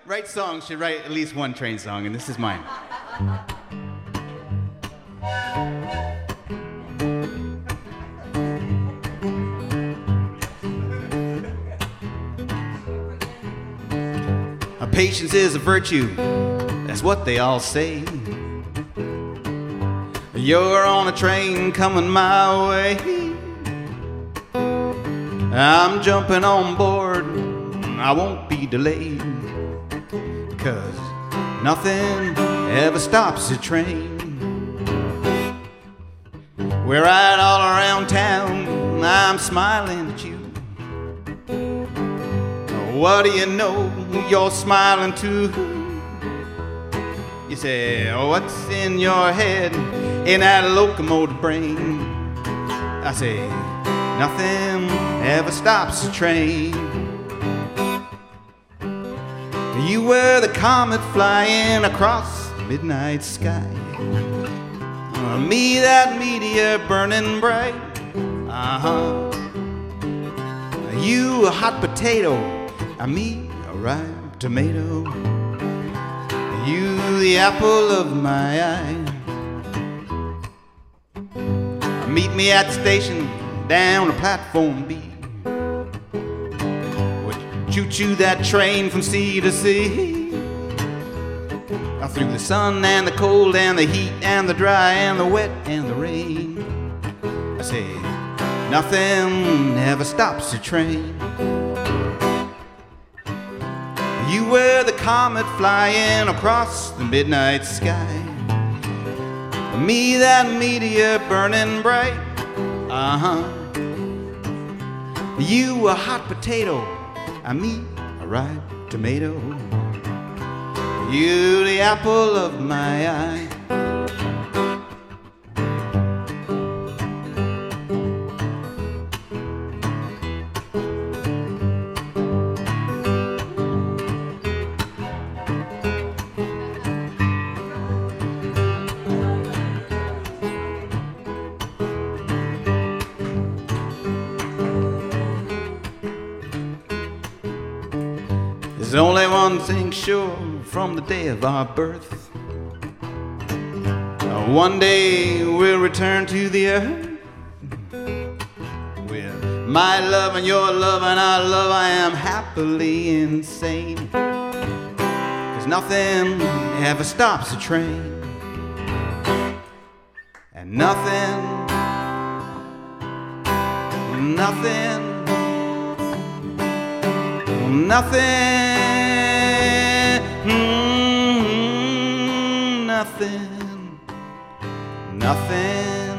write songs should write at least one train song, and this is mine. Patience is a virtue, that's what they all say. You're on a train coming my way. I'm jumping on board, I won't be delayed, 'cause nothing ever stops a train. We're right all around town, I'm smiling at you. What do you know, you're smiling too. You say, what's in your head, in that locomotive brain? I say, nothing ever stops a train. You were the comet flying across the midnight sky. Me, that meteor burning bright. You a hot potato, me a ripe tomato. You the apple of my eye. Meet me at the station down to platform B. Choo-choo that train from sea to sea. Through the sun and the cold and the heat and the dry and the wet and the rain. I say, nothing ever stops a train. You were the comet flying across the midnight sky. Me, that meteor burning bright. You a hot potato, me a ripe tomato. You the apple of my eye. There's only one thing sure from the day of our birth. One day we'll return to the earth. With my love and your love and our love, I am happily insane. 'Cause nothing ever stops a train. And nothing, nothing, nothing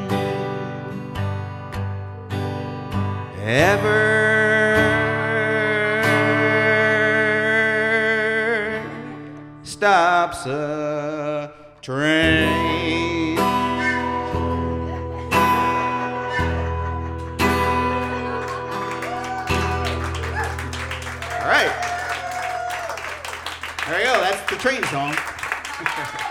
ever stops a train. All right. There you go. That's the train song.